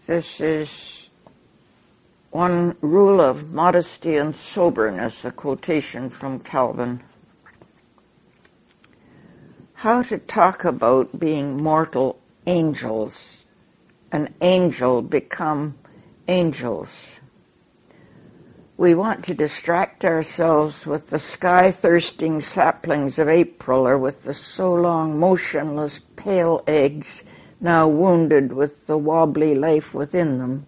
This is One Rule of Modesty and Soberness, a quotation from Calvin. How to talk about being mortal angels, an angel become angels. We want to distract ourselves with the sky-thirsting saplings of April, or with the so-long motionless pale eggs now wounded with the wobbly life within them.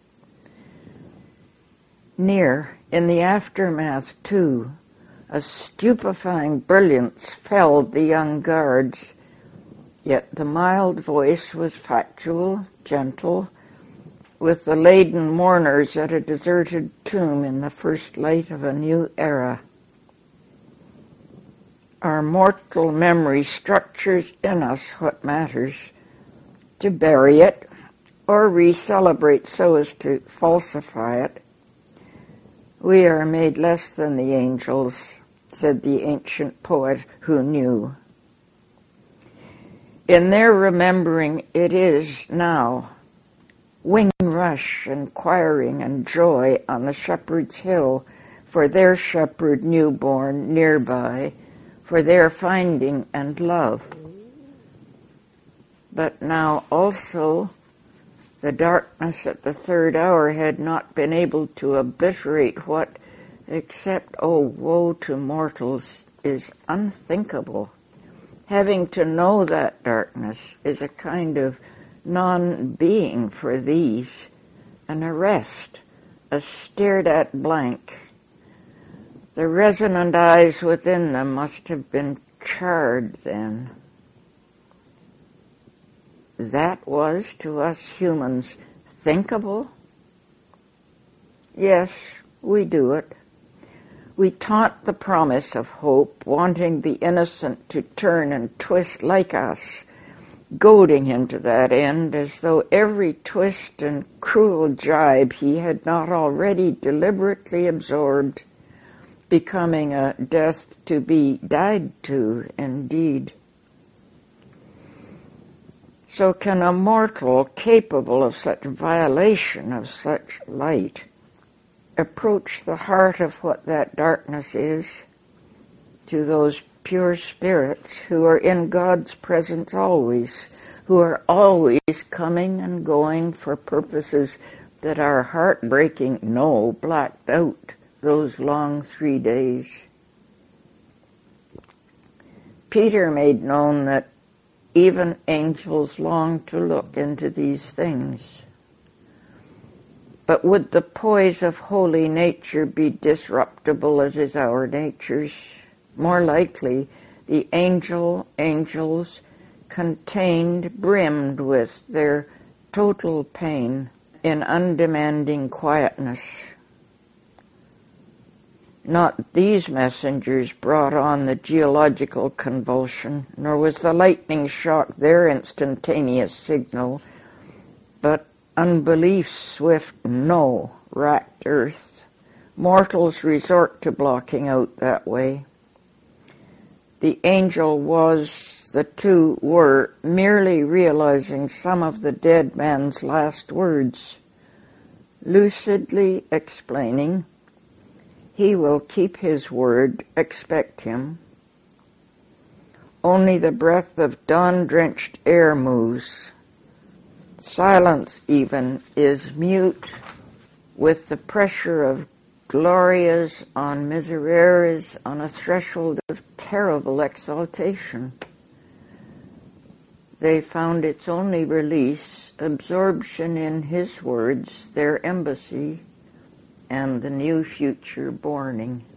Near, in the aftermath too, a stupefying brilliance felled the young guards, yet the mild voice was factual, gentle, with the laden mourners at a deserted tomb in the first light of a new era. Our mortal memory structures in us what matters, to bury it or re-celebrate so as to falsify it. We are made less than the angels, said the ancient poet who knew. In their remembering it is now, wing rush and choiring and joy on the shepherd's hill for their shepherd newborn nearby, for their finding and love. But now also the darkness at the third hour had not been able to obliterate what, except, oh, woe to mortals, is unthinkable. Having to know that darkness is a kind of non-being for these, an arrest, a stared-at blank. The resonant eyes within them must have been charred then. That was, to us humans, thinkable? Yes, we do it. We taunt the promise of hope, wanting the innocent to turn and twist like us, goading him to that end, as though every twist and cruel jibe he had not already deliberately absorbed, becoming a death to be died to, indeed. So can a mortal capable of such violation of such light approach the heart of what that darkness is to those pure spirits who are in God's presence always, who are always coming and going for purposes that are heartbreaking, no, blacked out those long 3 days? Peter made known that even angels long to look into these things. But would the poise of holy nature be disruptible as is our natures? More likely, the angels contained, brimmed with their total pain in undemanding quietness. Not these messengers brought on the geological convulsion, nor was the lightning shock their instantaneous signal, but unbelief's swift no racked earth. Mortals resort to blocking out that way. The angel was, the two were, merely realizing some of the dead man's last words, lucidly explaining, he will keep his word, expect him. Only the breath of dawn-drenched air moves. Silence even is mute with the pressure of glorias on misereres on a threshold of terrible exaltation. They found its only release, absorption in his words, their embassy, and the new future borning.